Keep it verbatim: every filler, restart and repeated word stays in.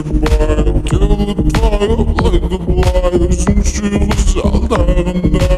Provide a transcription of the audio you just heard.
by, kill the fire like the blight. Some shivers out there and